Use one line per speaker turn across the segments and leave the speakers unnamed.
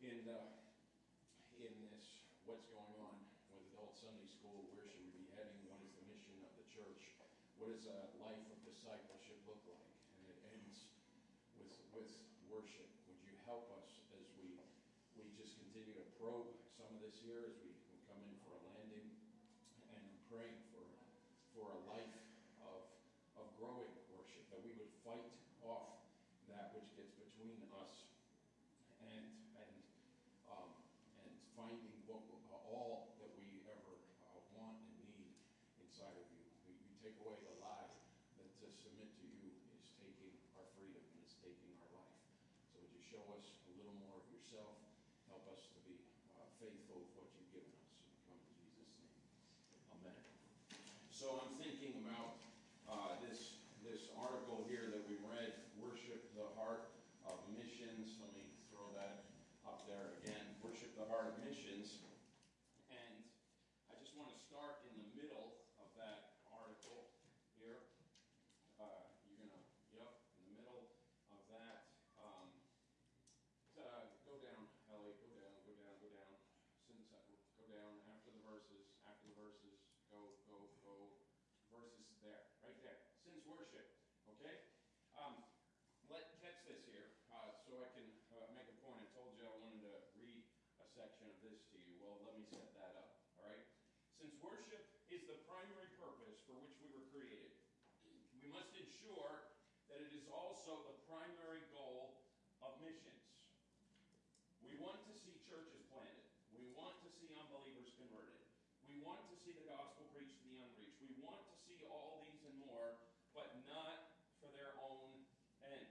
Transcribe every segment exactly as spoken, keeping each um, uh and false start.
in uh, in this, what's going on with adult Sunday school, where should we be heading, what is the mission of the church, what does a life of discipleship look like? And it ends with with worship. Would you help us as we we just continue to probe some of this here as we, we come in for a landing, and I'm praying for for a life of of growing worship, that we would fight off that which gets between us and and um, and finding what all that we ever uh, want and need inside of you. We, we take away the lie that to submit to you is taking our freedom and is taking our life. So would you show us a little more of yourself? Help us to be uh, faithful with what you've given us. We come in Jesus' name. Amen. So I'm thinking about uh, this this article here that we read, Worship the Heart of Missions. Let me throw that up there again. Worship the Heart of Missions. And I just want to start in the middle of that article here. Uh, you're going to, yep, in the middle of that. Um, uh, go down, Ellie, go down, go down, go down. Since, uh, go down after the verses, after the verses, go, go, go. Verses there, right there. Since worship, okay? Um, let catch this here, uh, so I can uh, make a point. I told you I wanted to read a section of this to you. Well, let me set that up, all right? Since worship is the primary purpose for which we were created, we must ensure that it is also the primary goal of missions. We want to see churches planted. We want to see unbelievers converted. We want to see the gospel preached to the unreached. We want to see all these and more, but not for their own end.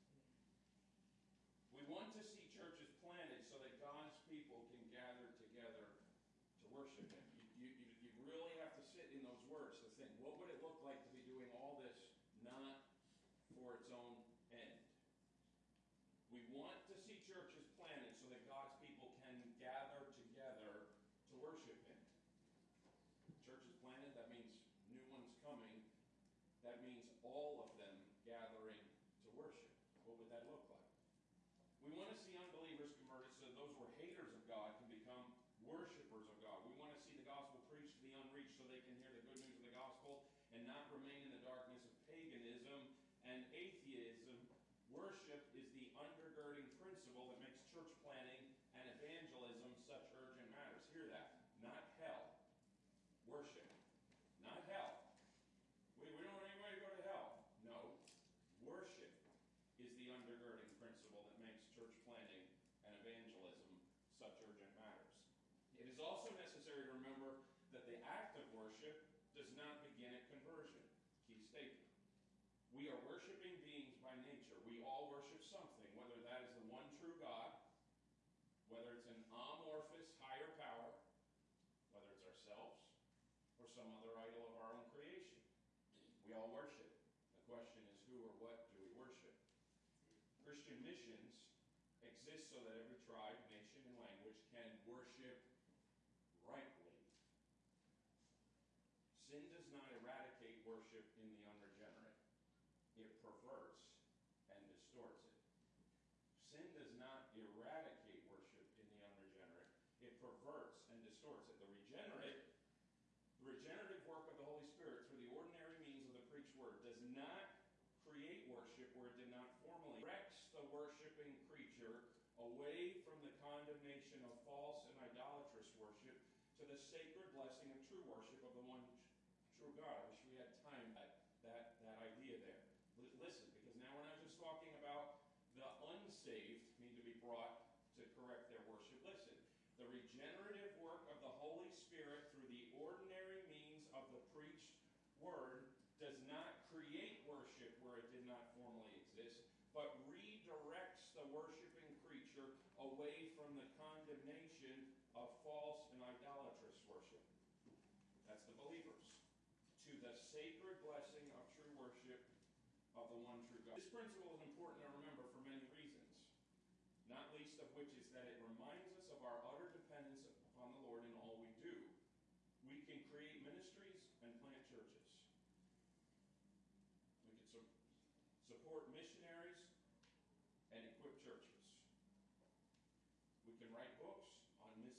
We want to see churches planted so that God's people can gather together to worship Him. You, you, you really have to sit in those words to think, what would it look like to be doing all this not for its own end? We want to see churches planted so that God's people can gather together to worship Him. Churches planted, that means new ones coming. That means all of them gathering to worship. What would that look like? We want to see unbelievers converted so those who are haters of God can become worshipers of God. We want to see the gospel preached to the unreached so they can hear the good news of the gospel and not remain in the darkness of paganism and atheism. Worship is the undergirding principle that makes church planting and evangelism such urgent matters. Hear that. Not hell. Worship. Not hell. We, we don't want anybody to go to hell. No. Worship is the undergirding principle that makes church planting and evangelism such urgent matters. It is also necessary to remember that the act of worship does not begin at conversion. Key statement. We are worshiping beings by nature. We all worship something, whether that is the one true God, whether it's an amorphous higher power, whether it's ourselves, or some other idol of our own creation. We all worship. The question is, who or what do we worship? Christian missions exist so that every tribe, nation, and language can worship rightly. Sin does not eradicate worship in the unregenerate. It perverts and distorts it. Sin does not eradicate worship in the unregenerate. It perverts and distorts it. The regenerate The regenerative work of the Holy Spirit through the ordinary means of the preached word does not create worship where it did not formerly. It directs the worshiping creature away from the condemnation of false and idolatrous worship to the sacred blessing of true worship of the one true God. I wish we had time that that, that idea there. Listen, because now we're not just talking about the unsaved need to be brought to correct their worship. Listen. The regenerative work of the Holy Spirit through the ordinary means of the preached word does not create worship where it did not formerly exist, but redirects the worshiping creature away from the condemnation of false and idolatrous worship. That's the believers. To the sacred blessing of true worship of the one true God. This principle is important to remember for many reasons. Not least of which is that it reminds us of our utter dependence upon the Lord in all we do. We can create ministries and plant churches. We can su- support missionaries and equip churches. We can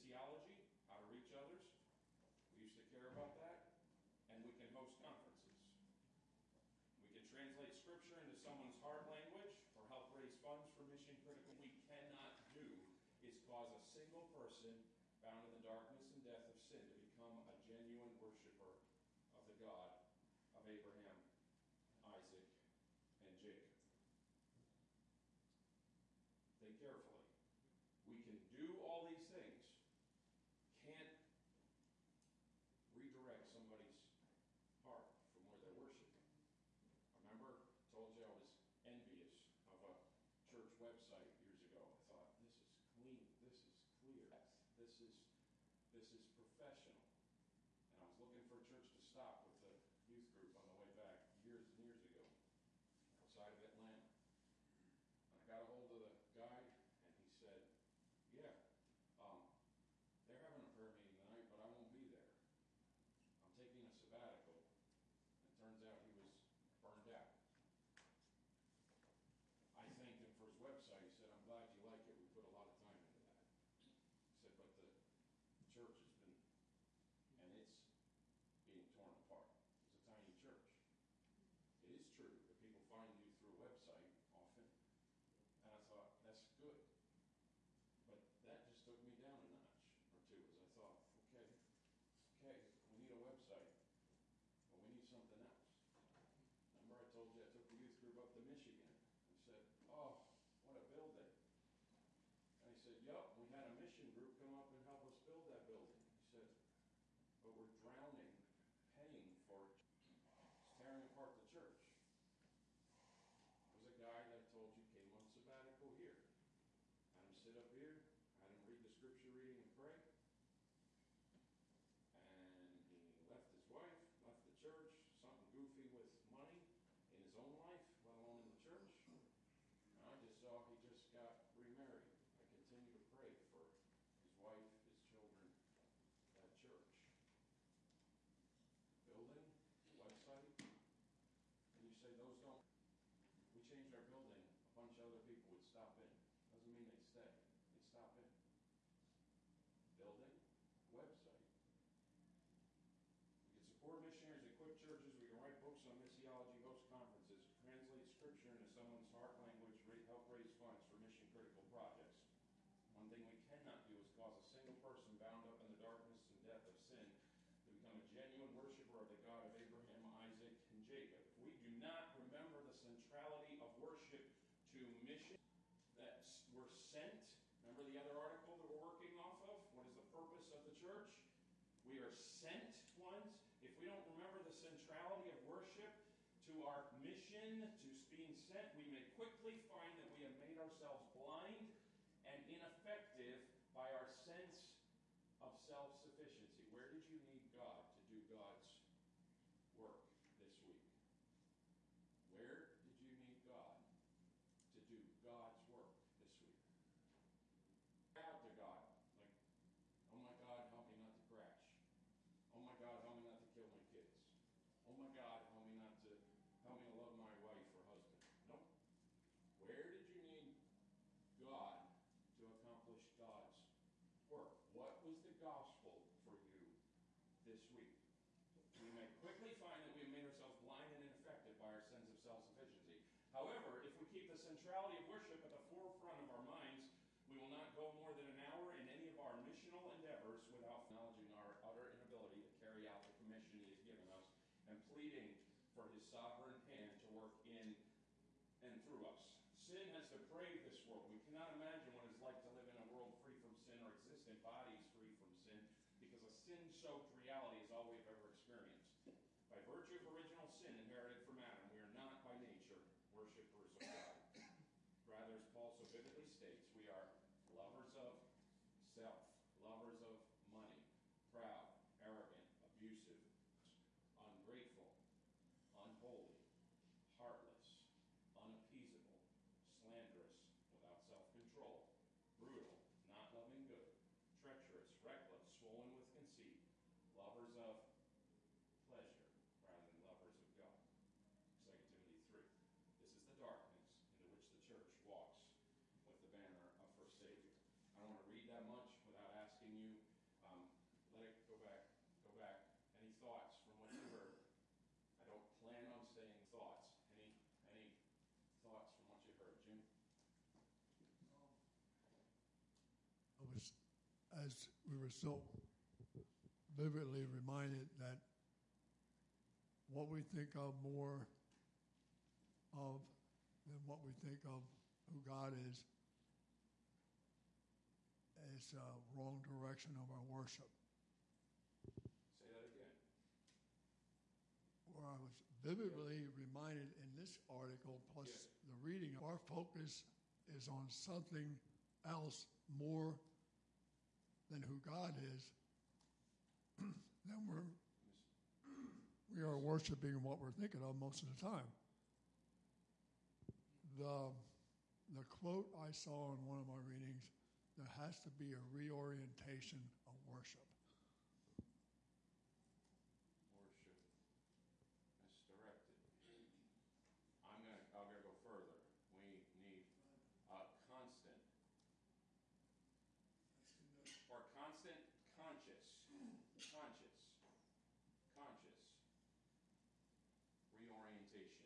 missiology, how to reach others. We used to care about that. And we can host conferences. We can translate scripture into someone's heart language or help raise funds for mission critical. What we cannot do is cause a single person bound in the darkness and death of sin to become a genuine worshiper of the God of Abraham, Isaac, and Jacob. Think carefully. We can do all these things, can't redirect somebody's heart from where they're worshiping. I remember I told you I was envious of a church website years ago. I thought, this is clean, this is clear, this is this is professional. And I was looking for a church to stop with the youth group on the way back years and years ago, outside of Atlanta. And I got a hold of the guy, and he said, yeah, um, they're having a prayer meeting tonight, but I won't be there. I'm taking a sabbatical. And it turns out he was burned out. I thanked him for his website. He said, I'm glad you like it. We put a lot of time into that. He said, but the church has been, and it's being torn apart. It's a tiny church. It is true that people find you through a website often. And I thought, that's good. But that just took me down a notch or two as I thought, okay, okay, we need a website, but we need something else. Remember I told you I took the youth group up to Michigan and said, oh, what a building. And he said, yup, we had a mission group come up and help us build that building. He said, but we're drowning, paying for it. It's tearing apart the church. There was a guy that I told you came on sabbatical here. Had him sit up here, had him read the scripture reading and pray. And he left his wife, left the church, something goofy with money in his own life, let alone in the church. And I just saw he just got remarried. I continue to pray for his wife, his children, that church. Building, website, and you say those don't. We changed our building, a bunch of other people would stop in. Doesn't mean they stay. They stop in. Building, website. We can support missionaries, equip churches, we can write books on missiology, host conferences, translate scripture into someone's heart language, help raise funds for mission-critical projects. One thing we cannot do is cause a single person bound up in the darkness and death of sin to become a genuine worshiper of the God of Abraham, Isaac, and Jacob. If we do not remember the centrality of worship to mission that we're sent, remember the other article that we're working off of? What is the purpose of the church? We are sent ones. If we don't remember the centrality of worship to our mission, to being sent, we may quickly find that we have made ourselves blind and ineffective by our sense of self-sufficiency. Where did you need God to do God's work this week? Where did you need God to do God's work this week? Out to God, like, oh my God, help me not to crash. Oh my God, help me not to kill my kids. Oh my God, help me not to, help me to love my wife or husband. No. Where did you need God to accomplish God's work? What was the gospel for you this week? We may quickly find that we have made ourselves blind and ineffective by our sense of self-sufficiency. However, if we keep the centrality of worship at the forefront of our minds, we will not go more than an hour in any of our missional endeavors without acknowledging our utter inability to carry out the commission He has given us and pleading for His sovereign hand to work in and through us. Sin has depraved this world. We cannot imagine what it's like to live in a world free from sin or exist in bodies free from sin, because a sin-soaked reality is all we've ever experienced. By virtue of original sin inherited from Adam, we are not by nature worshipers of God. Rather, as Paul so vividly states, we are lovers of self, lovers of money, proud, arrogant, abusive, ungrateful, unholy, heartless, unappeasable, slanderous, without self-control, brutal, not loving good, treacherous, reckless, swollen with conceit, lovers of pleasure rather than lovers of God. Second Timothy three. This is the darkness into which the church walks with the banner of her Savior. I don't want to read that much without asking you
as we were so vividly reminded that what we think of more of than what we think of who God is is a wrong direction of our worship.
Say that again.
Where I was vividly reminded in this article, plus
Yeah.
the reading, our focus is on something else more than who God is, then we're we are worshiping what we're thinking of most of the time. The the quote I saw in one of my readings, there has to be a reorientation of worship.
Worship misdirected. I'm gonna I'm gonna go further. We need a constant or constant conscious, conscious, conscious reorientation.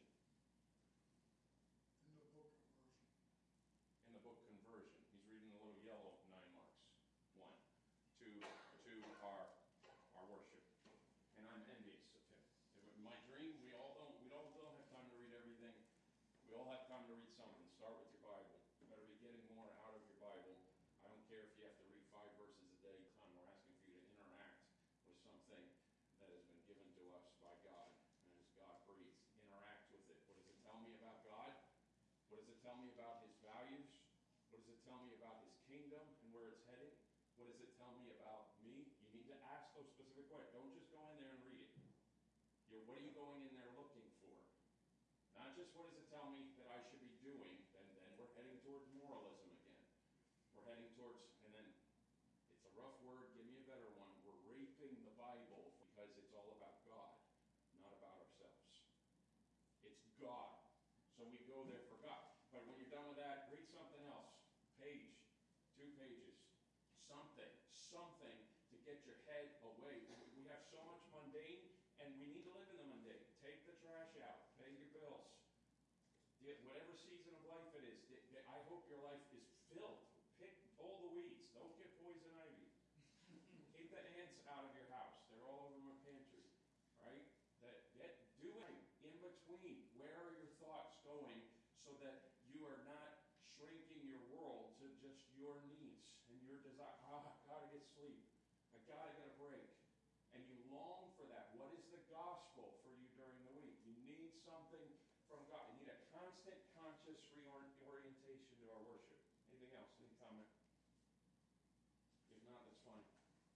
In the book conversion.
In the book Conversion, he's reading the little yellow nine marks. One, to to our our worship, and I'm envious of him. In my dream, we all don't we all don't have time to read everything. We all have time to read something. Start with your Bible. You better be getting more out of your Bible. I don't care if you have to read five verses a day. Tom, we're asking for you to interact with something that has been given to us by God, and as God breathes, interact with it. What does it tell me about God? What does it tell me about his values? What does it tell me about his kingdom and where it's heading? What does it tell me about me? You need to ask those specific questions. Don't just go in there and read it. You're, what are you going in there looking for? Not just what does it tell me that I should be doing, then, then we're heading towards moralism again. We're heading towards, and then it's a rough word, give me a better one. We're raping the Bible because it's all about God, not about ourselves. It's God. So we go there for God. But when you're done with that, read something else. Page, two pages, something, something to get your head away. We have so much mundane, and we need to live in the mundane. Take the trash out, pay your bills. Whatever season of life it is, I hope your life is filled. Pick, pull the weeds. Don't get poison ivy. Keep the ants out of your house. They're all over my pantry, right? That get doing in between. Where are your thoughts going so that you are not shrinking your world to just your needs and your desire? Ah, I gotta get sleep. I gotta get a break. And you long for that. What is the gospel for you during the week? You need something from God. You need a constant, conscious reorientation to our worship. Anything else? Any comment? If not, that's fine.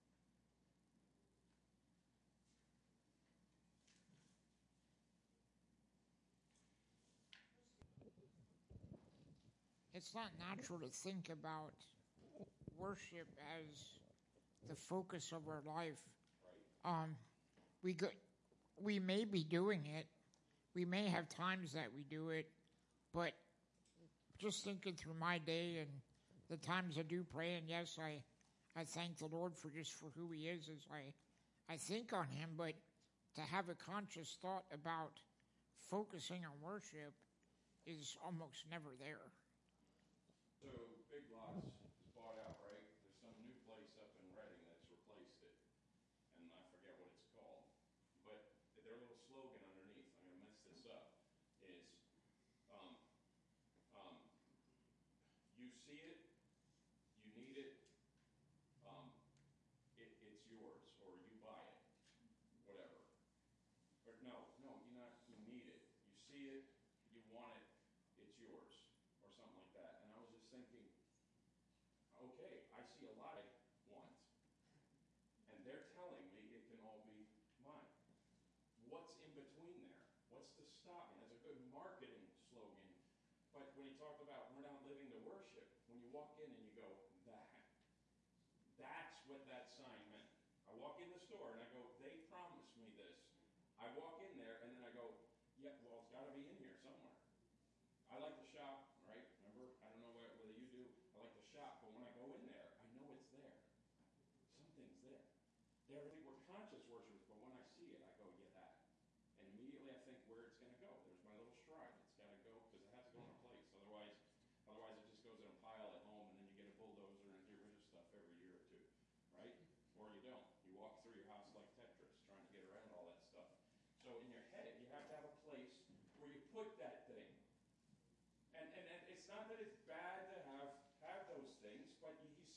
It's not natural to think about worship as the focus of our life.
Right.
Um, we go, we may be doing it. We may have times that we do it, but just thinking through my day and the times I do pray, and yes, I, I thank the Lord for just for who He is as I, I think on Him. But to have a conscious thought about focusing on worship is almost never there.
So Big Lots is bought out, right? There's some new place up in Reading that's replaced it, and I forget what it's called. But their little slogan underneath, I'm going to mess this up, is um, um, you see it, you need it, um, it, it's yours, or you buy it, whatever. Or no, no, you not you need it. You see it, you want it, it's yours, or something like that. And I was just thinking, okay, I see a lot I want, and they're telling me it can all be mine. What's in between there? What's to stop me? That's a good marketing slogan. But when you talk about we're not living to worship, when you walk in and you go, that, that's what that sign meant. I walk in the store and I go, they promised me this. I walk in there and then I go, yeah, well, it's got to be in here somewhere. I like to shop, right? Remember, I don't know whether you do. I like to shop, but when I go in there, I know it's there. Something's there. There, we're conscious worshipers, but when I see it, I go, yeah, that. And immediately I think where it's going to go. There's my little shrine. It's got to go because it has to go in a place. Otherwise, otherwise it just goes in a pile at home, and then you get a bulldozer and get rid of stuff every year or two.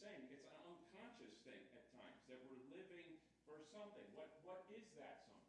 saying it's an unconscious thing at times, that we're living for something. What What is that something?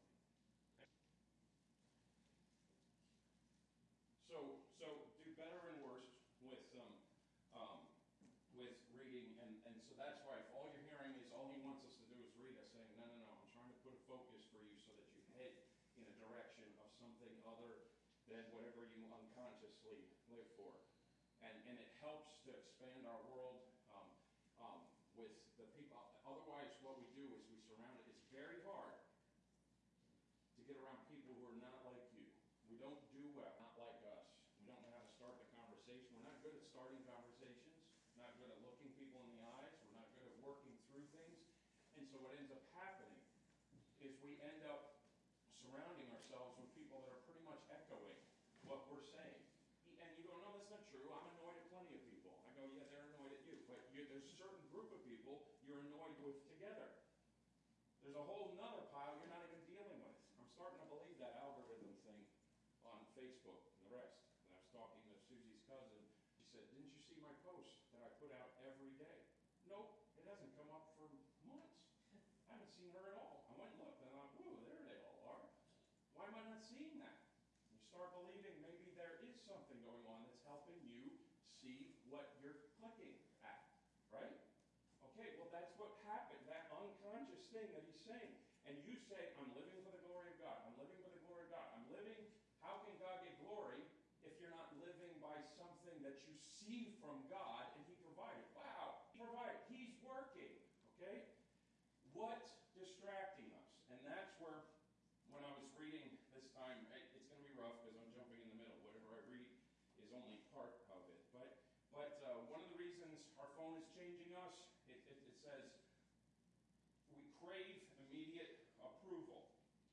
So, so do better and worse with um, um, with reading, and, and so that's why if all you're hearing is all he wants us to do is read us, saying, no, no, no, I'm trying to put a focus for you so that you head in a direction of something other than whatever you unconsciously live for. And, and it helps to expand our world um, um, with the people. Otherwise, what we do is we surround it. It's very hard to get around people who are not like you. We don't do well, not like us. We don't know how to start the conversation. We're not good at starting conversations, not good at looking people in the eyes. We're not good at working through things. And so what ends up happening is we end up surrounding ourselves with people that are pretty much echoing what we're saying. And you go, no, that's not true. I'm annoyed at plenty of people. I go, yeah, they're annoyed at you. But you, there's a certain group of people you're annoyed with together. There's a whole nother pile you're not even dealing with. I'm starting to believe that algorithm thing on Facebook and the rest. And I was talking to Susie's cousin. She said, didn't you see my post that I put out every day? Nope, it hasn't come up for months. I haven't seen her at all. I went and looked, and I'm like, whoa, there they all are. Why am I not seeing that? You start believing maybe there is something going on that's helping you see what you're clicking at, right? Okay, well, that's what happened, that unconscious thing that he's saying. And you say, I'm living for the glory of God. I'm living for the glory of God. I'm living, how can God get glory if you're not living by something that you see from God and he provided? Wow, he provided. He's working, okay? What's distracting us? And that's where, when I was reading this time, it's going to be rough because I'm jumping in the middle. Whatever I read is only part of it. But but uh, one of the reasons our phone is changing us, it, it, it says we crave immediate approval.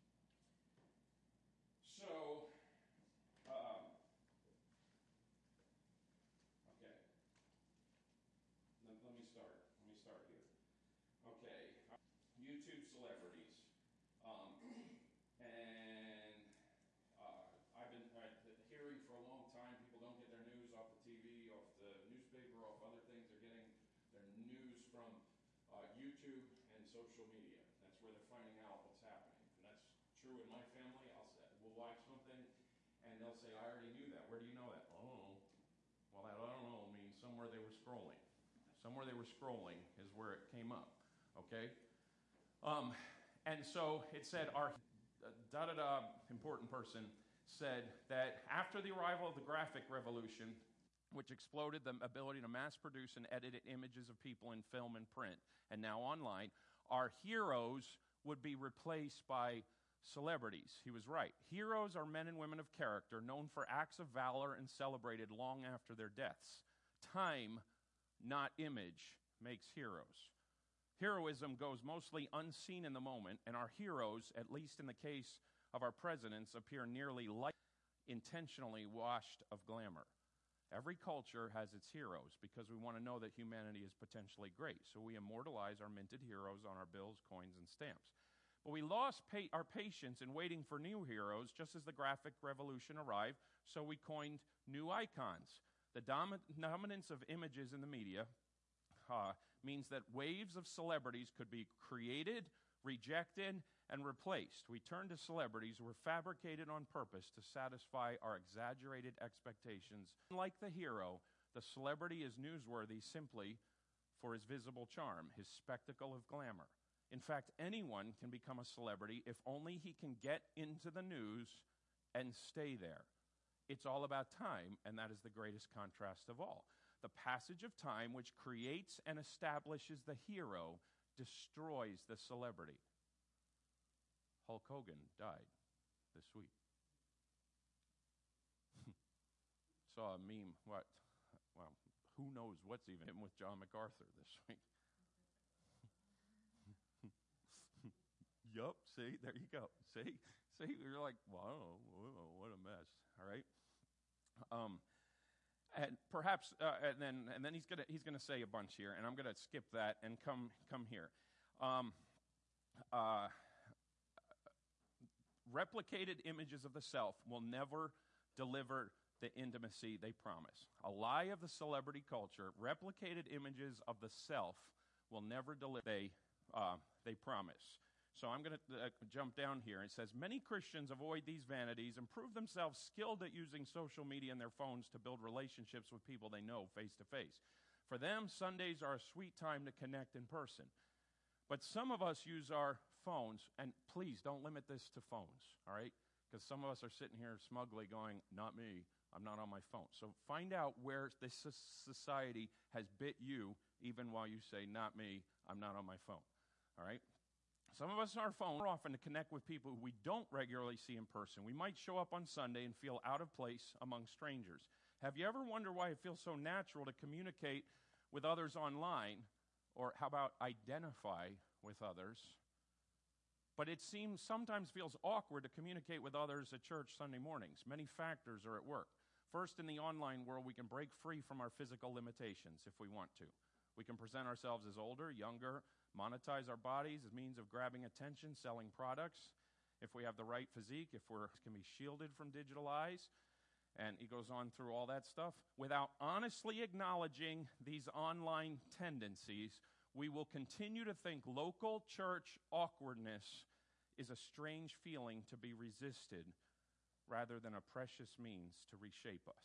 So, um, okay. Let, let me start. Let me start here. Okay. YouTube celebrities. Um, and uh, I've been uh, hearing for a long time people don't get their news off the T V, off the newspaper, off other things. They're getting their news from uh, YouTube and social media. That's where they're finding out what's happening. And that's true in my family. I'll say, we'll watch something and they'll say, I already knew that. Where do you know that? I don't know. Well, that I don't know means somewhere they were scrolling. Somewhere they were scrolling is where it came up. Okay? Um, and so it said, our da-da-da important person said that after the arrival of the graphic revolution, which exploded the ability to mass produce and edit images of people in film and print, and now online, our heroes would be replaced by celebrities. He was right. Heroes are men and women of character, known for acts of valor and celebrated long after their deaths. Time, not image, makes heroes. Heroism goes mostly unseen in the moment, and our heroes, at least in the case of our presidents, appear nearly like intentionally washed of glamour. Every culture has its heroes because we want to know that humanity is potentially great. So we immortalize our minted heroes on our bills, coins, and stamps. But we lost pa- our patience in waiting for new heroes just as the graphic revolution arrived, so we coined new icons. The dom- dominance of images in the media uh, means that waves of celebrities could be created, rejected, and replaced. We turn to celebrities who were fabricated on purpose to satisfy our exaggerated expectations. Unlike the hero, the celebrity is newsworthy simply for his visible charm, his spectacle of glamour. In fact, anyone can become a celebrity if only he can get into the news and stay there. It's all about time, and that is the greatest contrast of all. The passage of time, which creates and establishes the hero, destroys the celebrity. Hulk Hogan died this week. Saw a meme, what, well, who knows what's even him with John MacArthur this week. Yup, see, there you go. See, see, you're like, wow, whoa, what a mess, all right? Um, and perhaps, uh, and then and then he's gonna he's gonna say a bunch here, and I'm gonna skip that and come come here. Um, uh, replicated images of the self will never deliver
the intimacy they promise. A lie of the celebrity culture, replicated images of the self will never deliver they uh, they promise. So I'm going to uh, jump down here. It says, many Christians avoid these vanities and prove themselves skilled at using social media and their phones to build relationships with people they know face to face. For them, Sundays are a sweet time to connect in person. But some of us use our phones, and please don't limit this to phones, all right? Because some of us are sitting here smugly going, not me, I'm not on my phone. So find out where this society has bit you, even while you say, not me, I'm not on my phone, all right? Some of us on our phone are often to connect with people who we don't regularly see in person. We might show up on Sunday and feel out of place among strangers. Have you ever wondered why it feels so natural to communicate with others online, or how about identify with others? But it seems sometimes feels awkward to communicate with others at church Sunday mornings. Many factors are at work. First, in the online world, we can break free from our physical limitations if we want to. We can present ourselves as older, younger, monetize our bodies as means of grabbing attention, selling products. If we have the right physique, if we can be shielded from digital eyes, and he goes on through all that stuff. Without honestly acknowledging these online tendencies, we will continue to think local church awkwardness is a strange feeling to be resisted rather than a precious means to reshape us.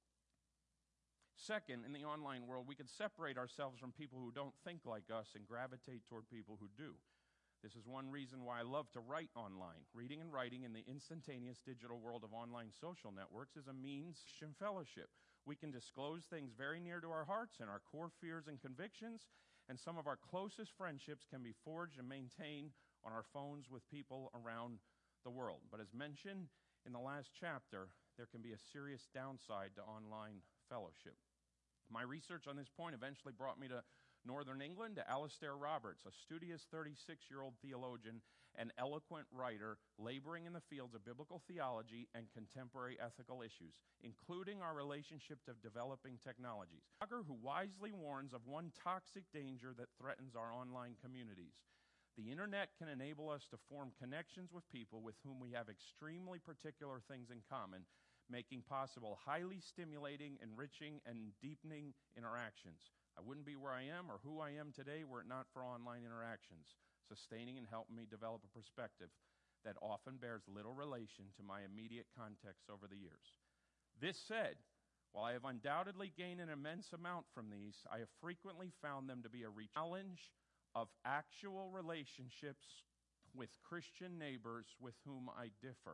Second, in the online world, we can separate ourselves from people who don't think like us and gravitate toward people who do. This is one reason why I love to write online. Reading and writing in the instantaneous digital world of online social networks is a means of fellowship. We can disclose things very near to our hearts and our core fears and convictions, and some of our closest friendships can be forged and maintained on our phones with people around the world. But as mentioned in the last chapter, there can be a serious downside to online fellowship. My research on this point eventually brought me to Northern England, to Alistair Roberts, a studious thirty-six-year-old theologian and eloquent writer laboring in the fields of biblical theology and contemporary ethical issues, including our relationship to developing technologies. A blogger who wisely warns of one toxic danger that threatens our online communities. The internet can enable us to form connections with people with whom we have extremely particular things in common, making possible highly stimulating, enriching, and deepening interactions. I wouldn't be where I am or who I am today were it not for online interactions, sustaining and helping me develop a perspective that often bears little relation to my immediate context over the years. This said, while I have undoubtedly gained an immense amount from these, I have frequently found them to be a challenge of actual relationships with Christian neighbors with whom I differ.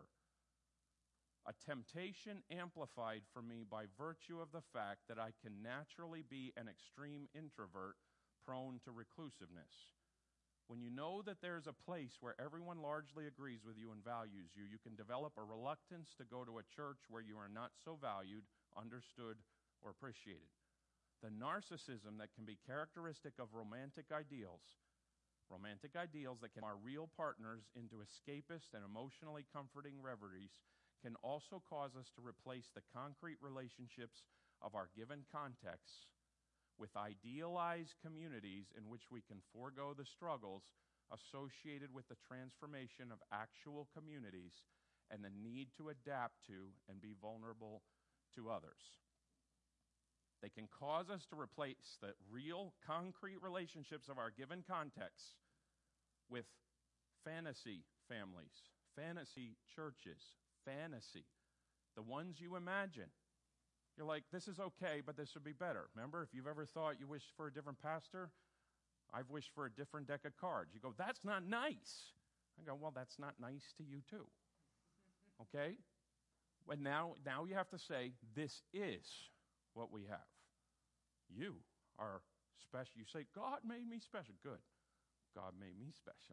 A temptation amplified for me by virtue of the fact that I can naturally be an extreme introvert prone to reclusiveness. When you know that there's a place where everyone largely agrees with you and values you, you can develop a reluctance to go to a church where you are not so valued, understood, or appreciated. The narcissism that can be characteristic of romantic ideals, romantic ideals that can are real partners into escapist and emotionally comforting reveries, can also cause us to replace the concrete relationships of our given contexts with idealized communities in which we can forego the struggles associated with the transformation of actual communities and the need to adapt to and be vulnerable to others. They can cause us to replace the real, concrete relationships of our given contexts with fantasy families, fantasy churches, fantasy, the ones you imagine. You're like, this is okay, but this would be better. Remember, if you've ever thought you wished for a different pastor, I've wished for a different deck of cards. You go, that's not nice. I go, well, that's not nice to you too. Okay? But now, now you have to say, this is what we have. You are special. You say, God made me special. Good. God made me special.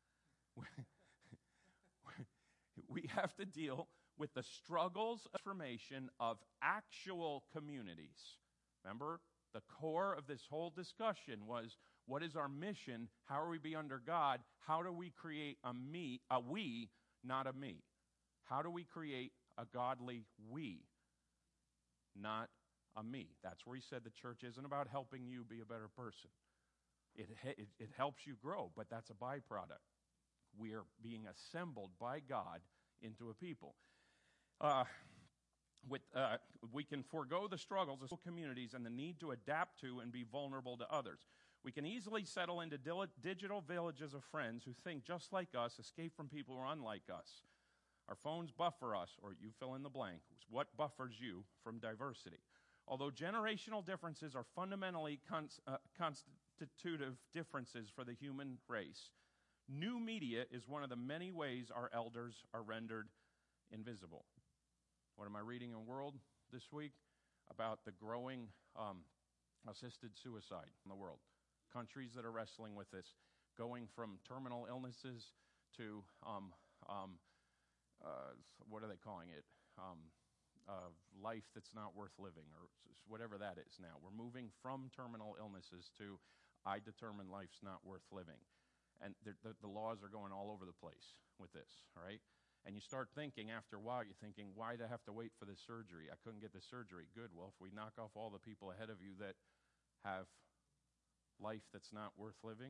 We have to deal with the struggles of transformation of actual communities. Remember, the core of this whole discussion was, what is our mission? How are we be under God? How do we create a me, a we, not a me? How do we create a godly we, not a me? That's where he said the church isn't about helping you be a better person. It, it, it helps you grow, but that's a byproduct. We are being assembled by God into a people. Uh, with, uh, we can forego the struggles of communities and the need to adapt to and be vulnerable to others. We can easily settle into dil- digital villages of friends who think just like us, escape from people who are unlike us. Our phones buffer us, or you fill in the blank. What buffers you from diversity? Although generational differences are fundamentally cons- uh, constitutive differences for the human race, new media is one of the many ways our elders are rendered invisible. What am I reading in World this week? About the growing um, assisted suicide in the world. Countries that are wrestling with this, going from terminal illnesses to, um, um, uh, what are they calling it? Um, uh, life that's not worth living, or whatever that is now. We're moving from terminal illnesses to, I determine life's not worth living. And the, the, the laws are going all over the place with this, all right? And you start thinking, after a while, you're thinking, why do I have to wait for this surgery? I couldn't get this surgery. Good. Well, if we knock off all the people ahead of you that have life that's not worth living,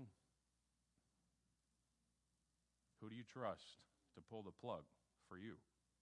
who do you trust to pull the plug for you?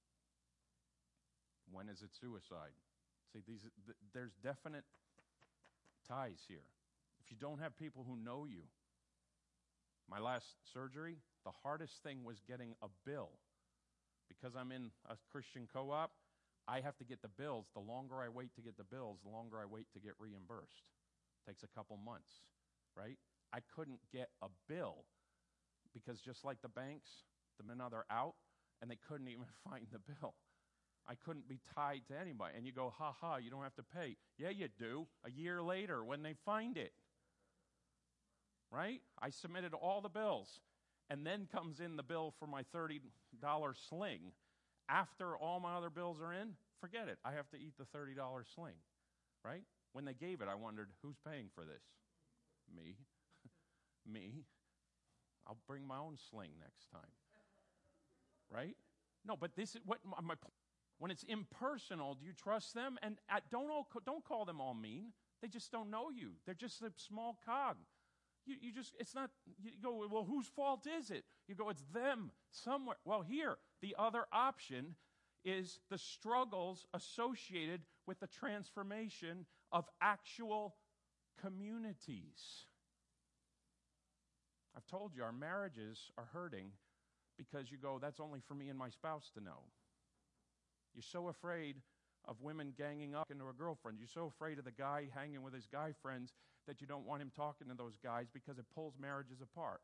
When is it suicide? See, these th- there's definite ties here. If you don't have people who know you, my last surgery, the hardest thing was getting a bill. Because I'm in a Christian co-op, I have to get the bills. The longer I wait to get the bills, the longer I wait to get reimbursed. It takes a couple months, right? I couldn't get a bill because just like the banks, the men are out, and they couldn't even find the bill. I couldn't be tied to anybody. And you go, ha ha, you don't have to pay. Yeah, you do. A year later when they find it. Right? I submitted all the bills. And then comes in the bill for my thirty dollars sling. After all my other bills are in, forget it. I have to eat the thirty dollars sling. Right? When they gave it, I wondered, who's paying for this? Me. Me. I'll bring my own sling next time. Right? No, but this is what my, my when it's impersonal, do you trust them? And uh, don't all, don't call them all mean. They just don't know you. They're just a small cog. You, you just, it's not, you go, well, whose fault is it? You go, it's them somewhere. Well, here, the other option is the struggles associated with the transformation of actual communities. I've told you, our marriages are hurting because you go, that's only for me and my spouse to know. You're so afraid of women ganging up into a girlfriend. You're so afraid of the guy hanging with his guy friends that you don't want him talking to those guys because it pulls marriages apart.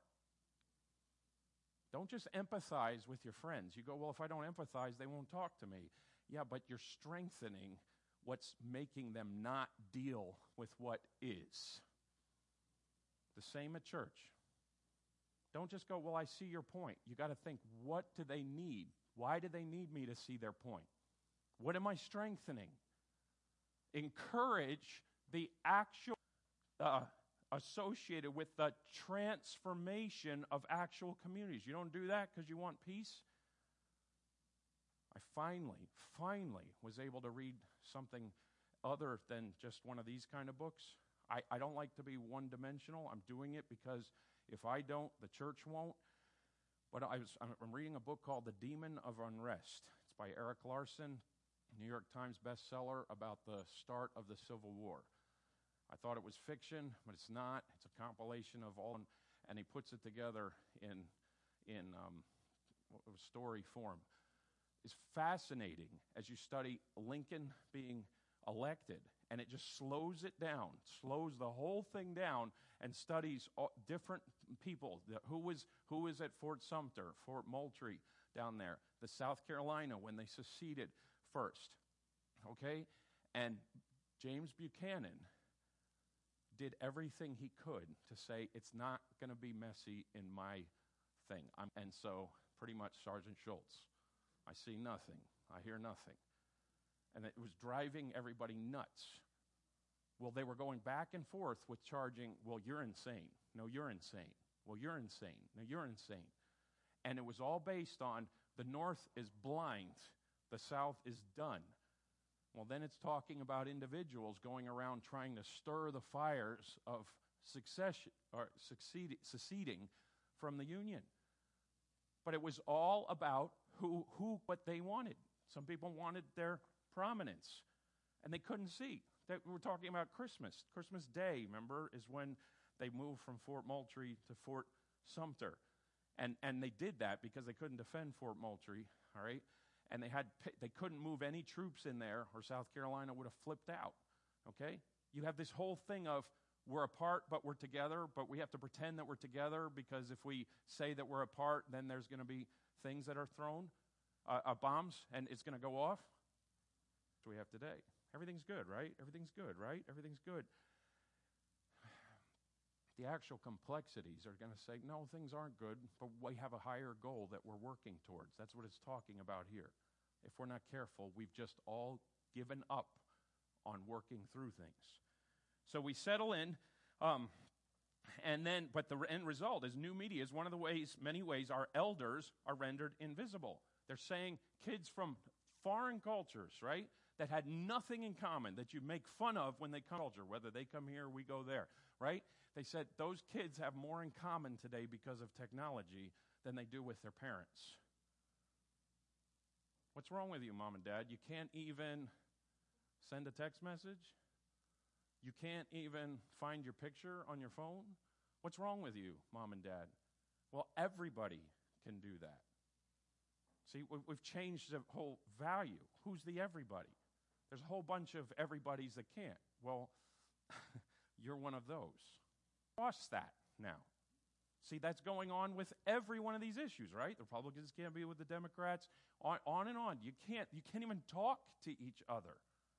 Don't just empathize with your friends. You go, well, if I don't empathize, they won't talk to me. Yeah, but you're strengthening what's making them not deal with what is. The same at church. Don't just go, well, I see your point. You got to think, what do they need? Why do they need me to see their point? What am I strengthening? Encourage the actual uh, associated with the transformation of actual communities. You don't do that because you want peace? I finally, finally was able to read something other than just one of these kind of books. I, I don't like to be one-dimensional. I'm doing it because if I don't, the church won't. But I was, I'm reading a book called The Demon of Unrest. It's by Eric Larson, New York Times bestseller about the start of the Civil War. I thought it was fiction, but it's not. It's a compilation of all, and he puts it together in in um, story form. It's fascinating as you study Lincoln being elected, and it just slows it down, slows the whole thing down, and studies all different people. Who was who was at Fort Sumter, Fort Moultrie down there, the South Carolina when they seceded first, okay? And James Buchanan did everything he could to say, it's not going to be messy in my thing. I'm, and so pretty much Sergeant Schultz, I see nothing. I hear nothing. And it was driving everybody nuts. Well, they were going back and forth with charging, well, you're insane. No, you're insane. Well, you're insane. No, you're insane. And it was all based on the North is blind, the South is done. Well, then it's talking about individuals going around trying to stir the fires of succession or succeed, seceding from the Union. But it was all about who, who, what they wanted. Some people wanted their prominence, and they couldn't see. They, we were talking about Christmas. Christmas Day, remember, is when they moved from Fort Moultrie to Fort Sumter. And and they did that because they couldn't defend Fort Moultrie, all right? And they had they couldn't move any troops in there, or South Carolina would have flipped out, okay? You have this whole thing of we're apart, but we're together, but we have to pretend that we're together because if we say that we're apart, then there's going to be things that are thrown, uh, uh, bombs, and it's going to go off. That's what we have today. Everything's good, right? Everything's good, right? Everything's good. The actual complexities are going to say, no, things aren't good, but we have a higher goal that we're working towards. That's what it's talking about here. If we're not careful, we've just all given up on working through things. So we settle in, um, and then, but the end result is new media is one of the ways, many ways, our elders are rendered invisible. They're saying kids from foreign cultures, right, that had nothing in common, that you make fun of when they come culture, whether they come here or we go there, right? They said those kids have more in common today because of technology than they do with their parents. What's wrong with you, Mom and Dad? You can't even send a text message? You can't even find your picture on your phone? What's wrong with you, Mom and Dad? Well, everybody can do that. See, we've changed the whole value. Who's the everybody? There's a whole bunch of everybody's that can't. Well, you're one of those. Lost that now. See, that's going on with every one of these issues, right? The Republicans can't be with the Democrats, on, on and on. You can't, you can't even talk to each other.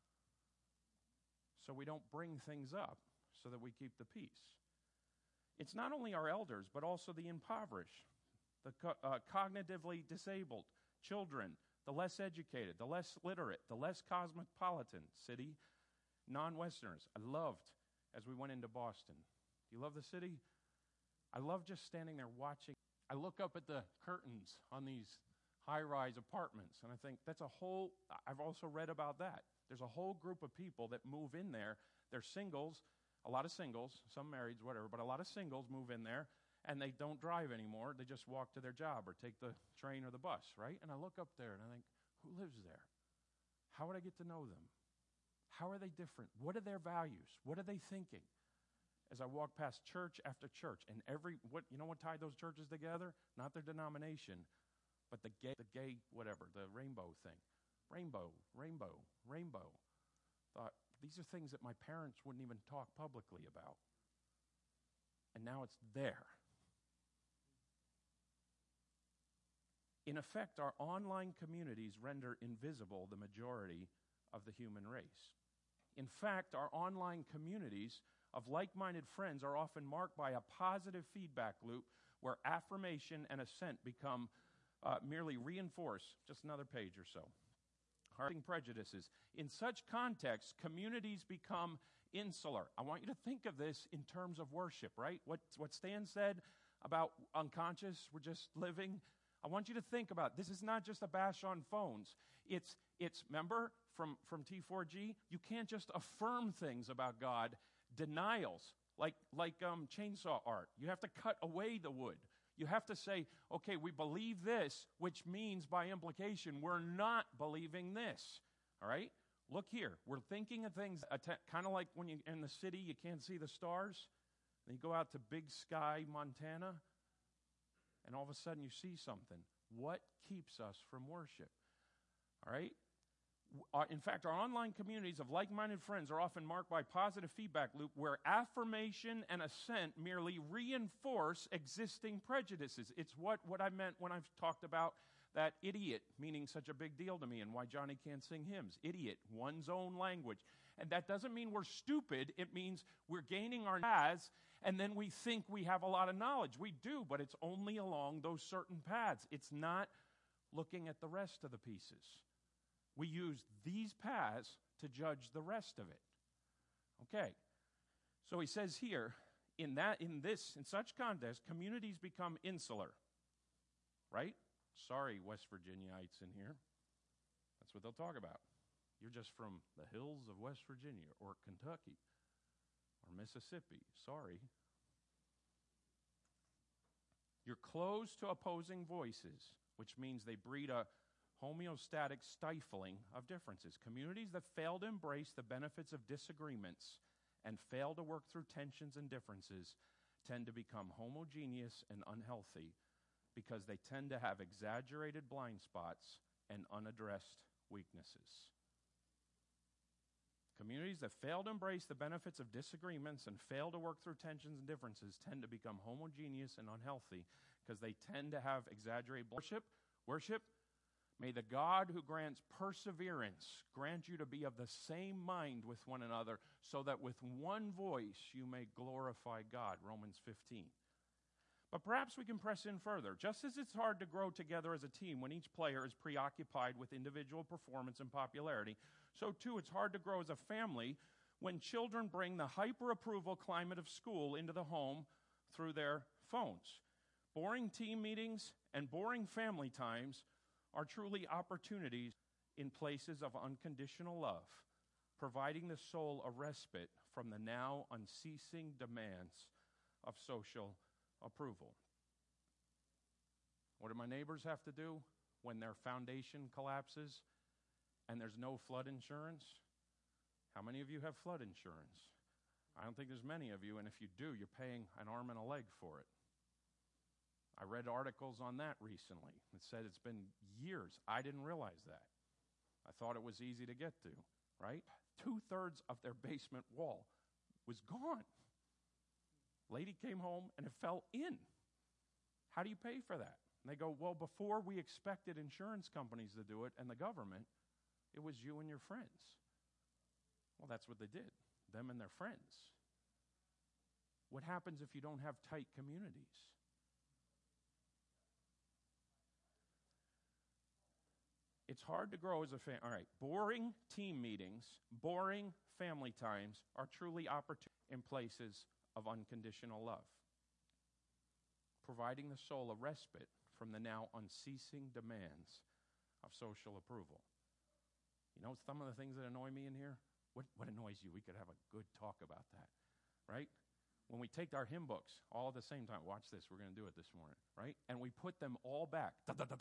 So we don't bring things up so that we keep the peace. It's not only our elders, but also the impoverished, the co- uh, cognitively disabled, children, the less educated, the less literate, the less cosmopolitan city, non-Westerners. I loved, as we went into Boston. Do you love the city? I love just standing there watching. I look up at the curtains on these high-rise apartments, and I think that's a whole, I've also read about that. There's a whole group of people that move in there. They're singles, a lot of singles, some marrieds, whatever, but a lot of singles move in there, and they don't drive anymore. They just walk to their job or take the train or the bus, right? And I look up there, and I think, who lives there? How would I get to know them? How are they different? What are their values? What are they thinking? As I walk past church after church, and every, what you know what tied those churches together? Not their denomination, but the gay, the gay whatever, the rainbow thing. Rainbow, rainbow, rainbow. Thought, these are things that my parents wouldn't even talk publicly about. And now it's there. In effect, our online communities render invisible the majority of the human race. In fact, our online communities of like-minded friends are often marked by a positive feedback loop where affirmation and assent become uh, merely reinforced. Just another page or so. Hardening prejudices. In such contexts, communities become insular. I want you to think of this in terms of worship, right? What, what Stan said about unconscious, we're just living. I want you to think about, this is not just a bash on phones. It's, it's remember, from, from T four G, you can't just affirm things about God. Denials, like, like um, chainsaw art. You have to cut away the wood. You have to say, okay, we believe this, which means by implication we're not believing this. All right? Look here. We're thinking of things att- kind of like when you're in the city, you can't see the stars. Then you go out to Big Sky, Montana, and all of a sudden you see something. What keeps us from worship? All right? Uh, in fact, our online communities of like-minded friends are often marked by positive feedback loop where affirmation and assent merely reinforce existing prejudices. It's what, what I meant when I've talked about that idiot meaning such a big deal to me and why Johnny can't sing hymns. Idiot, one's own language. And that doesn't mean we're stupid. It means we're gaining our paths, and then we think we have a lot of knowledge. We do, but it's only along those certain paths. It's not looking at the rest of the pieces. We use these paths to judge the rest of it. Okay. So he says here, in that, in this, in such context, communities become insular. Right? Sorry, West Virginiaites in here. That's what they'll talk about. You're just from the hills of West Virginia or Kentucky or Mississippi. Sorry. You're closed to opposing voices, which means they breed a homeostatic stifling of differences. Communities that fail to embrace the benefits of disagreements and fail to work through tensions and differences tend to become homogeneous and unhealthy because they tend to have exaggerated blind spots and unaddressed weaknesses. Communities that fail to embrace the benefits of disagreements and fail to work through tensions and differences tend to become homogeneous and unhealthy because they tend to have exaggerated worship. Worship. May the God who grants perseverance grant you to be of the same mind with one another, so that with one voice you may glorify God. Romans fifteen. But perhaps we can press in further. Just as it's hard to grow together as a team when each player is preoccupied with individual performance and popularity, so too it's hard to grow as a family when children bring the hyper-approval climate of school into the home through their phones. Boring team meetings and boring family times are truly opportunities in places of unconditional love, providing the soul a respite from the now unceasing demands of social approval. What do my neighbors have to do when their foundation collapses and there's no flood insurance? How many of you have flood insurance? I don't think there's many of you, and if you do, you're paying an arm and a leg for it. I read articles on that recently that said it's been years. I didn't realize that. I thought it was easy to get to, right? Two-thirds of their basement wall was gone. Lady came home and it fell in. How do you pay for that? And they go, well, before we expected insurance companies to do it and the government, it was you and your friends. Well, that's what they did, them and their friends. What happens if you don't have tight communities? It's hard to grow as a family. All right, boring team meetings, boring family times are truly opportune in places of unconditional love, providing the soul a respite from the now unceasing demands of social approval. You know some of the things that annoy me in here? What, what annoys you? We could have a good talk about that, right? When we take our hymn books all at the same time, watch this, we're going to do it this morning, right? And we put them all back.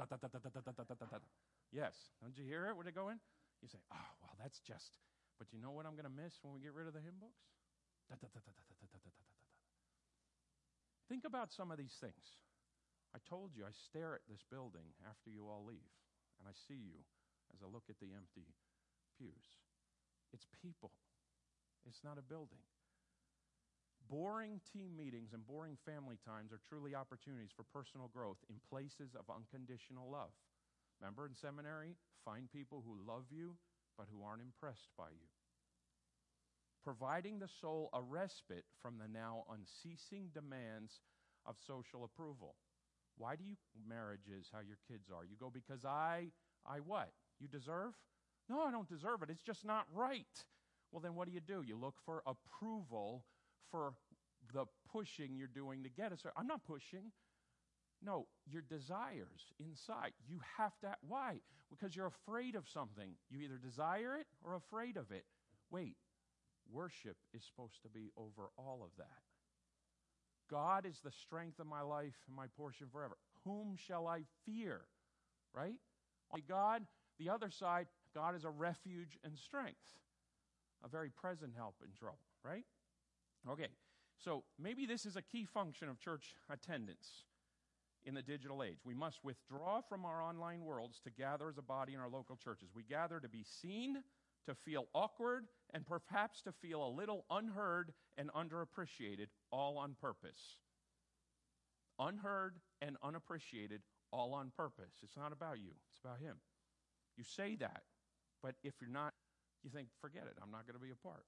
Yes, don't you hear it? Where they go in? You say, oh, well, that's just, but you know what I'm going to miss when we get rid of the hymn books? Think about some of these things. I told you I stare at this building after you all leave, and I see you as I look at the empty pews. It's people. It's not a building. Boring team meetings and boring family times are truly opportunities for personal growth in places of unconditional love. Remember in seminary, find people who love you but who aren't impressed by you. Providing the soul a respite from the now unceasing demands of social approval. Why do you marriages how your kids are? You go, because I, I what? You deserve? No, I don't deserve it. It's just not right. Well, then what do you do? You look for approval for the pushing you're doing to get us. I'm not pushing. No, your desires inside. You have to. Why? Because you're afraid of something. You either desire it or afraid of it. Wait. Worship is supposed to be over all of that. God is the strength of my life and my portion forever. Whom shall I fear? Right? God, the other side, God is a refuge and strength. A very present help in trouble, right? Okay, so maybe this is a key function of church attendance in the digital age. We must withdraw from our online worlds to gather as a body in our local churches. We gather to be seen, to feel awkward, and perhaps to feel a little unheard and underappreciated, all on purpose. Unheard and unappreciated, all on purpose. It's not about you. It's about Him. You say that, but if you're not, you think, forget it. I'm not going to be a part.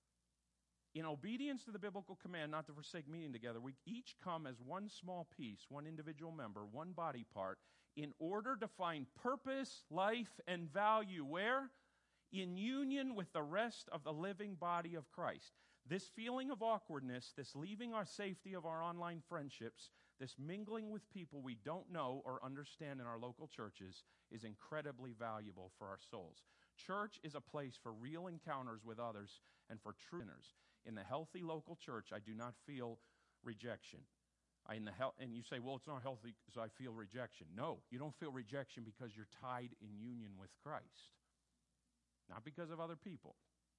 In obedience to the biblical command not to forsake meeting together, we each come as one small piece, one individual member, one body part, in order to find purpose, life, and value. Where? In union with the rest of the living body of Christ. This feeling of awkwardness, this leaving our safety of our online friendships, this mingling with people we don't know or understand in our local churches is incredibly valuable for our souls. Church is a place for real encounters with others and for true sinners. In the healthy local church, I do not feel rejection. In the hel- and you say, well, it's not healthy because I feel rejection. No, you don't feel rejection because you're tied in union with Christ, not because of other people.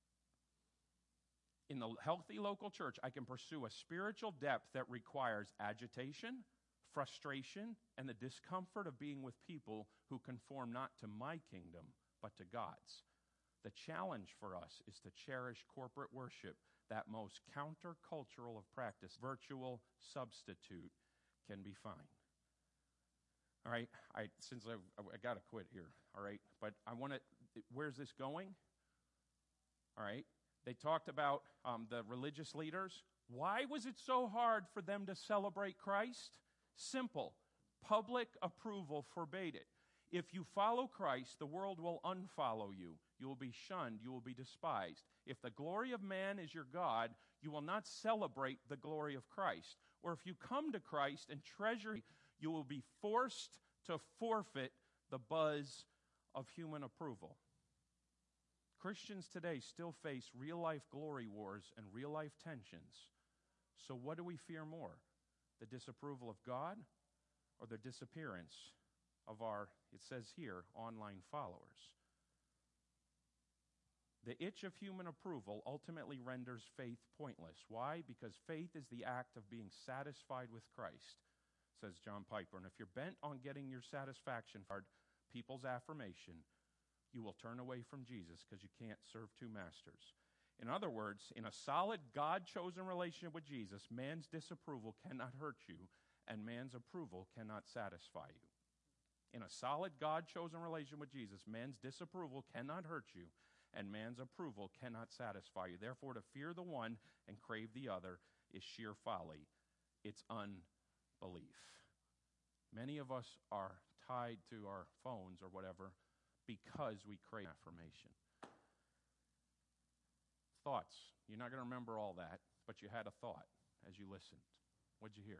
In the healthy local church, I can pursue a spiritual depth that requires agitation, frustration, and the discomfort of being with people who conform not to my kingdom, but to God's. The challenge for us is to cherish corporate worship, that most countercultural of practice. Virtual substitute can be fine. All right, I, since I've, I got to quit here, all right, but I want to, where's this going? All right, they talked about um, the religious leaders. Why was it so hard for them to celebrate Christ? Simple. Public approval forbade it. If you follow Christ, the world will unfollow you. You will be shunned. You will be despised. If the glory of man is your God, you will not celebrate the glory of Christ. Or if you come to Christ and treasure, you will be forced to forfeit the buzz of human approval. Christians today still face real-life glory wars and real-life tensions. So what do we fear more? The disapproval of God or the disappearance of our, it says here, online followers? The itch of human approval ultimately renders faith pointless. Why? Because faith is the act of being satisfied with Christ, says John Piper. And if you're bent on getting your satisfaction for people's affirmation, you will turn away from Jesus because you can't serve two masters. In other words, in a solid God-chosen relationship with Jesus, man's disapproval cannot hurt you, and man's approval cannot satisfy you. In a solid God-chosen relationship with Jesus, man's disapproval cannot hurt you, and man's approval cannot satisfy you. Therefore, to fear the one and crave the other is sheer folly. It's unbelief. Many of us are tied to our phones or whatever because we crave affirmation. Thoughts. You're not going to remember all that, but you had a thought as you listened. What'd you hear?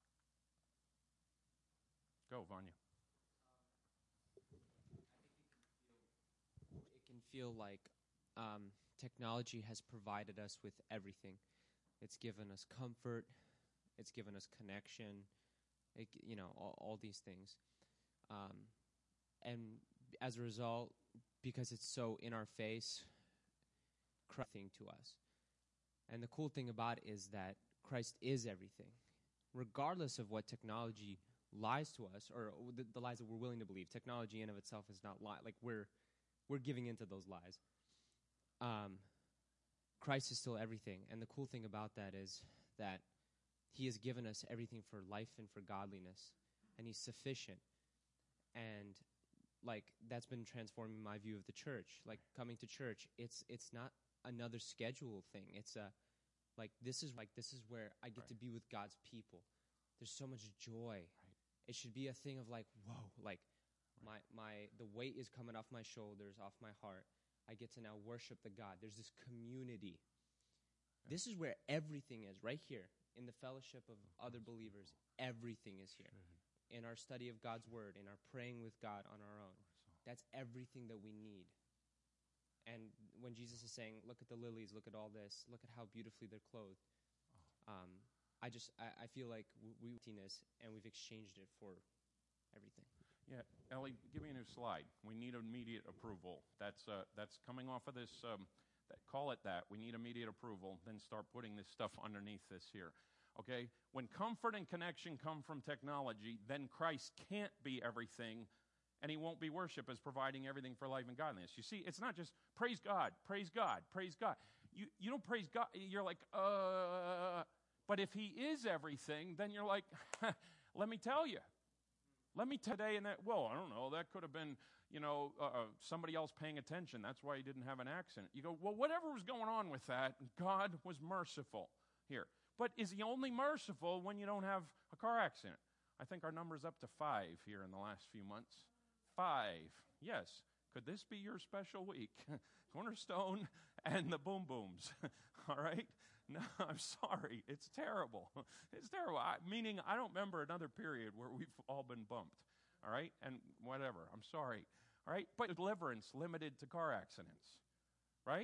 Go, Vanya.
It can feel like um, technology has provided us with everything. It's given us comfort. It's given us connection. It, you know, all, all these things. Um, and as a result, because it's so in our face, Christ to us. And the cool thing about it is that Christ is everything. Regardless of what technology lies to us, or the, the lies that we're willing to believe. Technology in of itself is not lie. Like we're we're giving into those lies. Um, Christ is still everything. And the cool thing about that is that he has given us everything for life and for godliness. And he's sufficient. And like that's been transforming my view of the church. Like coming to church, it's it's not another schedule thing. It's a like this is like this is where I get
right.
to be with God's people. There's so much joy. Right. It should be a thing of like, whoa, like right. my my the weight is coming off my shoulders, off my heart. I get to now worship the God. There's this community. Yeah. This is where everything is, right here in the fellowship of other believers. Everything is here. Mm-hmm. In our study of God's word, in our praying with God on our own. That's everything that we need. And when Jesus is saying, look at the lilies, look at all this, look at how beautifully they're clothed, um, I just, I, I feel like we, we and we've exchanged it for everything.
Yeah, Ellie, give me a new slide. We need immediate approval. That's uh, that's coming off of this, um, that, call it that. We need immediate approval. Then start putting this stuff underneath this here. Okay? When comfort and connection come from technology, then Christ can't be everything, and he won't be worship as providing everything for life and godliness. You see, it's not just praise God, praise God, praise God. You you don't praise God. You're like, uh, but if he is everything, then you're like, let me tell you. Let me today and that, well, I don't know, that could have been, you know, uh, somebody else paying attention. That's why he didn't have an accident. You go, well, whatever was going on with that, God was merciful here. But is he only merciful when you don't have a car accident? I think our number's up to five here in the last few months. Five. Yes. Could this be your special week? Cornerstone and the Boom Booms. All right? No, I'm sorry. It's terrible. It's terrible. I, meaning, I don't remember another period where we've all been bumped. All right? And whatever. I'm sorry. All right? But deliverance limited to car accidents. Right?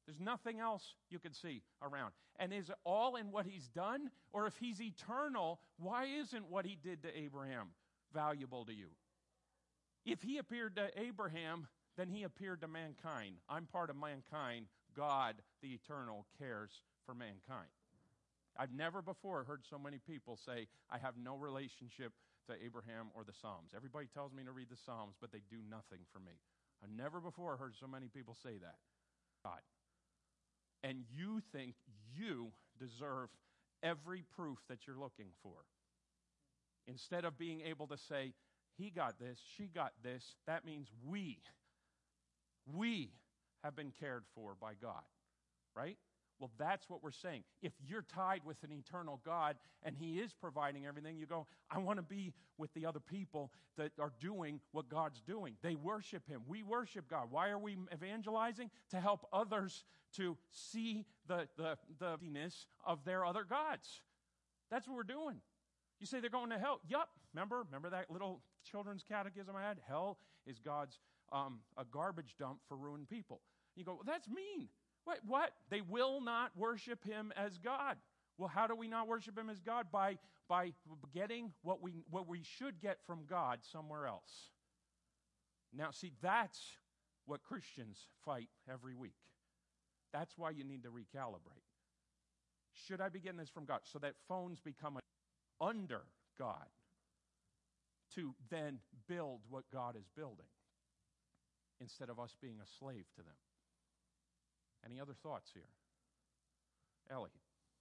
There's nothing else you could see around. And is it all in what he's done? Or if he's eternal, why isn't what he did to Abraham valuable to you? If he appeared to Abraham, then he appeared to mankind. I'm part of mankind. God, the eternal, cares for mankind. I've never before heard so many people say, I have no relationship to Abraham or the Psalms. Everybody tells me to read the Psalms, but they do nothing for me. I've never before heard so many people say that. God. And you think you deserve every proof that you're looking for. Instead of being able to say, he got this, she got this, that means we, we have been cared for by God, right? Well, that's what we're saying. If you're tied with an eternal God and he is providing everything, you go, I want to be with the other people that are doing what God's doing. They worship him. We worship God. Why are we evangelizing? To help others to see the the the emptiness of their other gods. That's what we're doing. You say they're going to hell. Yup. Remember? Remember that little children's catechism I had? Hell is God's um, a garbage dump for ruined people. You go, well, that's mean. What? What? They will not worship him as God. Well, how do we not worship him as God? By by getting what we what we should get from God somewhere else. Now, see, that's what Christians fight every week. That's why you need to recalibrate. Should I be getting this from God? So that phones become under God to then build what God is building instead of us being a slave to them. Any other thoughts here? Ellie.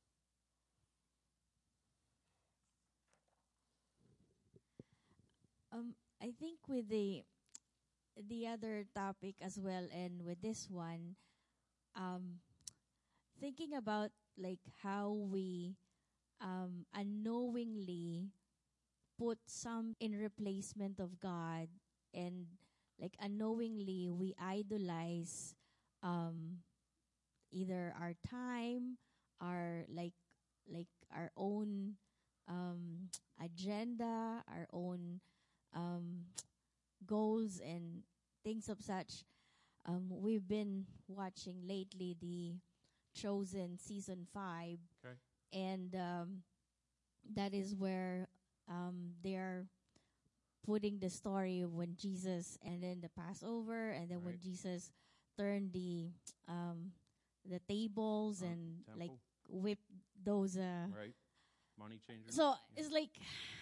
Um, I think with the the other topic as well, and with this one, um, thinking about like how we um, unknowingly put some in replacement of God, and like unknowingly we idolize um, either our time, our like like our own um, agenda, our own um, goals and things of such. Um, we've been watching lately the Chosen season five,
Okay.
and um, that is where um, they're putting the story of when Jesus, and then the Passover, and then when
Right.
Jesus turned the um, the tables
Uh,
and
temple.
like whipped those. Uh,
Right. Money changers.
so
Yeah.
it's like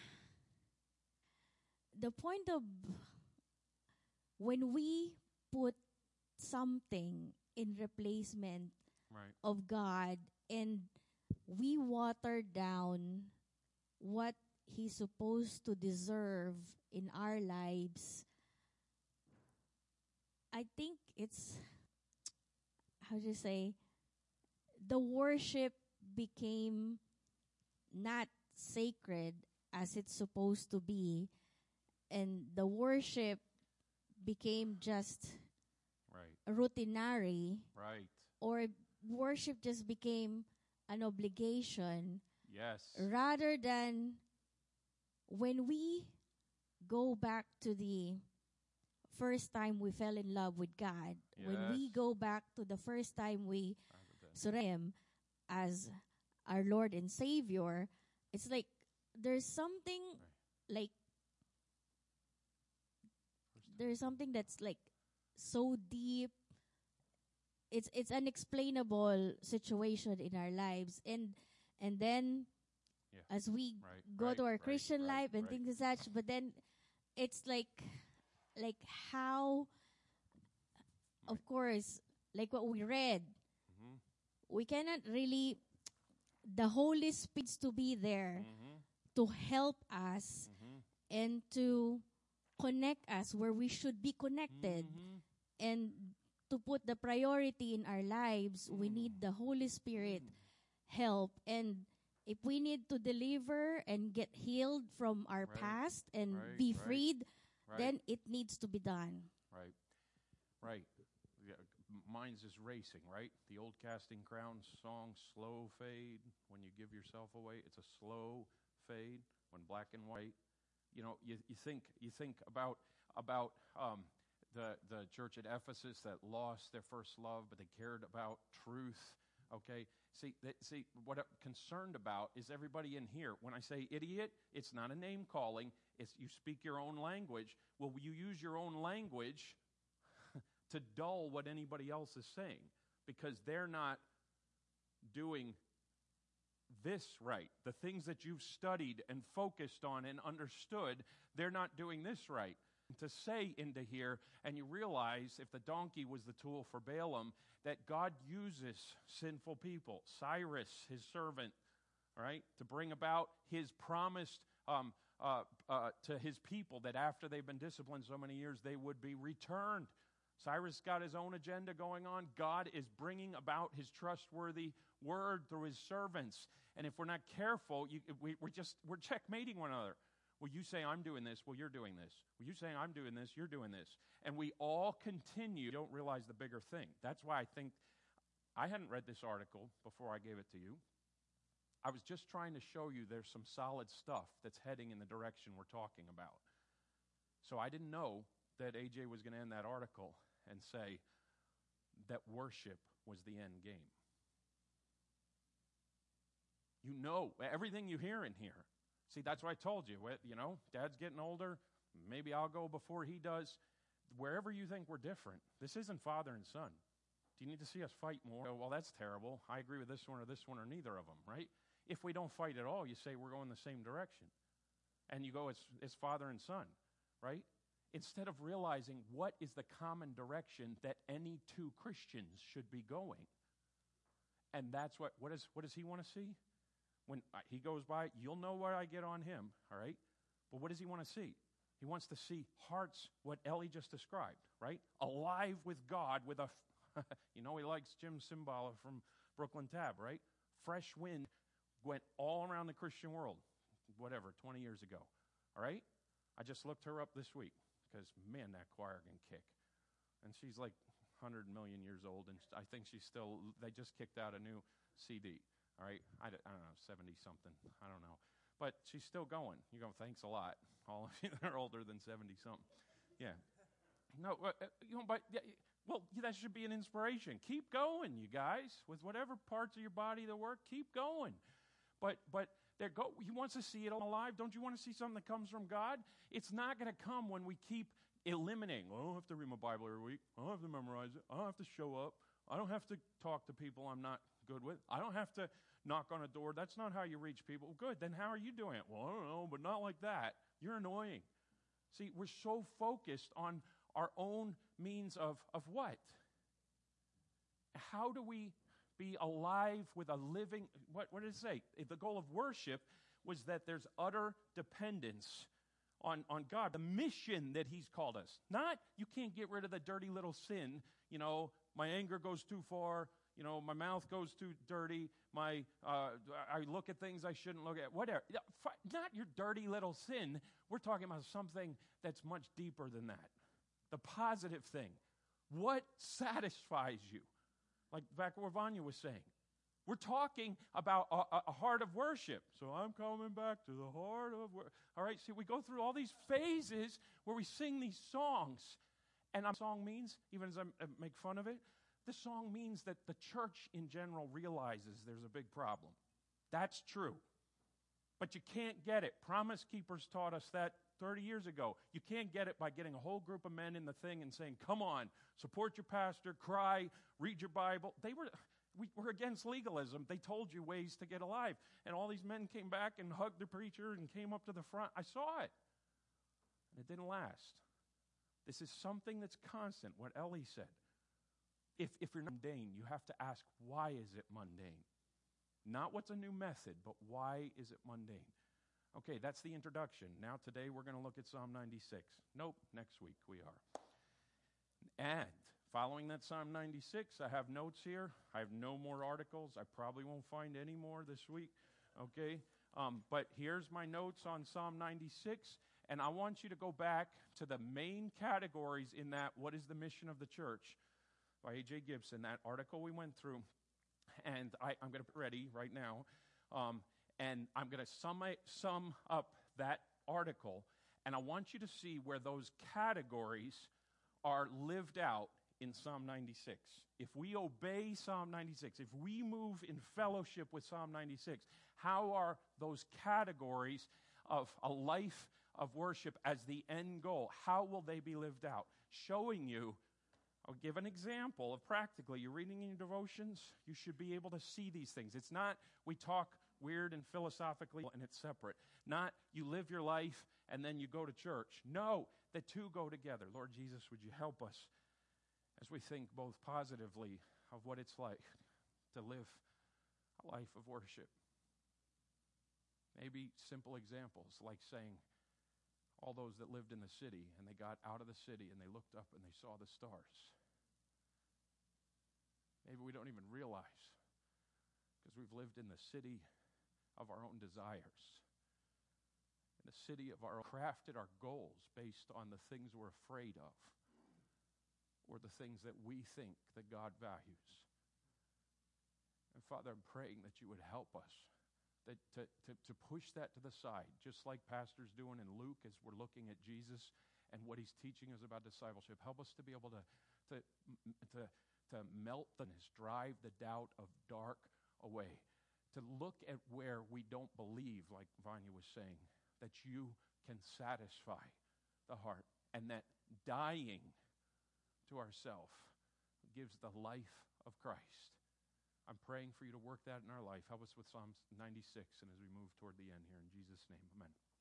the point of when we put something in replacement
Right.
of God and we water down what he's supposed to deserve in our lives, I think it's, how do you say, the worship became not sacred as it's supposed to be, and the worship became just
Right.
routinary,
Right.
or worship just became an obligation,
Yes.
rather than when we go back to the first time we fell in love with God, when we
Yes.
go back to the first time we
Rather than-
surrender him as our Lord and Savior, it's like there's something like there's something that's like so deep. It's it's unexplainable situation in our lives, and and then
Yeah.
as we
Right,
go
right,
to our
right,
Christian
right,
life and
right.
things and such, but then it's like like how, of
Right.
course, like what we read,
Mhm.
we cannot really, the Holy Spirit to be there
Mhm.
to help us
Mhm.
and to connect us where we should be connected,
Mhm.
and to put the priority in our lives. We
Mm.
need the Holy Spirit
Mm.
help, and if we need to deliver and get healed from our
Right.
past and
Right,
be
right.
freed,
Right.
then it needs to be done.
Right. Right. Yeah, m- mine's is racing, right? The old Casting Crowns song, Slow Fade. When you give yourself away, it's a slow fade. When black and white, you know, you, you think you think about about um, the, the church at Ephesus that lost their first love, but they cared about truth. Okay? See, that, see, what I'm concerned about is everybody in here. When I say idiot, it's not a name calling. It's you speak your own language. Well, you use your own language to dull what anybody else is saying because they're not doing this right. The things that you've studied and focused on and understood, they're not doing this right. To say into here, and you realize if the donkey was the tool for Balaam, that God uses sinful people. Cyrus, his servant, right, to bring about his promised um, uh, uh, to his people that after they've been disciplined so many years, they would be returned. Cyrus got his own agenda going on. God is bringing about his trustworthy word through his servants. And if we're not careful, you, we, we're just we're checkmating one another. Well, you say I'm doing this. Well, you're doing this. Well, you say I'm doing this. You're doing this. And we all continue. You don't realize the bigger thing. That's why I think I hadn't read this article before I gave it to you. I was just trying to show you there's some solid stuff that's heading in the direction we're talking about. So I didn't know that A J was going to end that article and say that worship was the end game. You know, everything you hear in here. See, that's what I told you. You know, Dad's getting older. Maybe I'll go before he does. Wherever you think we're different, this isn't father and son. Do you need to see us fight more? Well, that's terrible. I agree with this one or this one or neither of them, right? If we don't fight at all, you say we're going the same direction. And you go, it's, it's father and son, right? Instead of realizing what is the common direction that any two Christians should be going. And that's what, what, is, what does he want to see? When he goes by, you'll know what I get on him, all right? But what does he want to see? He wants to see hearts, what Ellie just described, right? Alive with God, with a, you know, he likes Jim Cymbala from Brooklyn Tab, right? Fresh wind went all around the Christian world, whatever, twenty years ago, all right? I just looked her up this week because, man, that choir can kick. And she's like one hundred million years old, and I think she's still, they just kicked out a new C D. All right, I, I don't know, seventy-something, I don't know. But she's still going. You go, thanks a lot. All of you that are older than seventy-something. Yeah. No, uh, you know, but, yeah, well, that should be an inspiration. Keep going, you guys. With whatever parts of your body that work, keep going. But, but there go. He wants to see it all alive. Don't you want to see something that comes from God? It's not going to come when we keep eliminating. Well, I don't have to read my Bible every week. I don't have to memorize it. I don't have to show up. I don't have to talk to people I'm not good with. I don't have to knock on a door. That's not how you reach people. Good, then how are you doing it? Well, I don't know, but not like that. You're annoying. See, we're so focused on our own means of, of what? How do we be alive with a living, what, what did it say? The goal of worship was that there's utter dependence on, on God, the mission that he's called us. Not, you can't get rid of the dirty little sin, you know, my anger goes too far, you know, my mouth goes too dirty, my uh, I look at things I shouldn't look at, whatever. Not your dirty little sin. We're talking about something that's much deeper than that. The positive thing. What satisfies you? Like back where Vanya was saying. We're talking about a, a heart of worship. So I'm coming back to the heart of worship. All right, see, we go through all these phases where we sing these songs. And a song means, even as I make fun of it, the song means that the church in general realizes there's a big problem. That's true. But you can't get it. Promise Keepers taught us that thirty years ago. You can't get it by getting a whole group of men in the thing and saying, come on, support your pastor, cry, read your Bible. They were, we were against legalism. They told you ways to get alive. And all these men came back and hugged the preacher and came up to the front. I saw it. And it didn't last. This is something that's constant, what Ellie said. If, if you're mundane, you have to ask, why is it mundane? Not what's a new method, but why is it mundane? Okay, that's the introduction. Now today we're going to look at Psalm ninety-six. Nope, next week we are. And following that Psalm ninety-six, I have notes here. I have no more articles. I probably won't find any more this week. Okay, um, but here's my notes on Psalm ninety-six. And I want you to go back to the main categories in that, what is the mission of the church? By A J Gibson, that article we went through. And I, I'm going to put ready right now. Um, and I'm going to sum, sum up that article. And I want you to see where those categories are lived out in Psalm ninety-six, if we obey Psalm ninety-six, if we move in fellowship with Psalm ninety-six, how are those categories of a life of worship as the end goal, how will they be lived out? Showing you, I'll give an example of practically, you're reading in your devotions, you should be able to see these things. It's not we talk weird and philosophically and it's separate. Not you live your life and then you go to church. No, the two go together. Lord Jesus, would you help us as we think both positively of what it's like to live a life of worship. Maybe simple examples like saying all those that lived in the city and they got out of the city and they looked up and they saw the stars. Maybe we don't even realize because we've lived in the city of our own desires, in the city of our crafted our goals based on the things we're afraid of or the things that we think that God values. And Father, I'm praying that you would help us that to, to, to push that to the side, just like Pastor's doing in Luke as we're looking at Jesus and what he's teaching us about discipleship. Help us to be able to, to, to, to melt and drive the doubt of dark away, to look at where we don't believe, like Vanya was saying, that you can satisfy the heart, and that dying to ourself gives the life of Christ. I'm praying for you to work that in our life. Help us with Psalms ninety-six and as we move toward the end here. In Jesus' name, amen.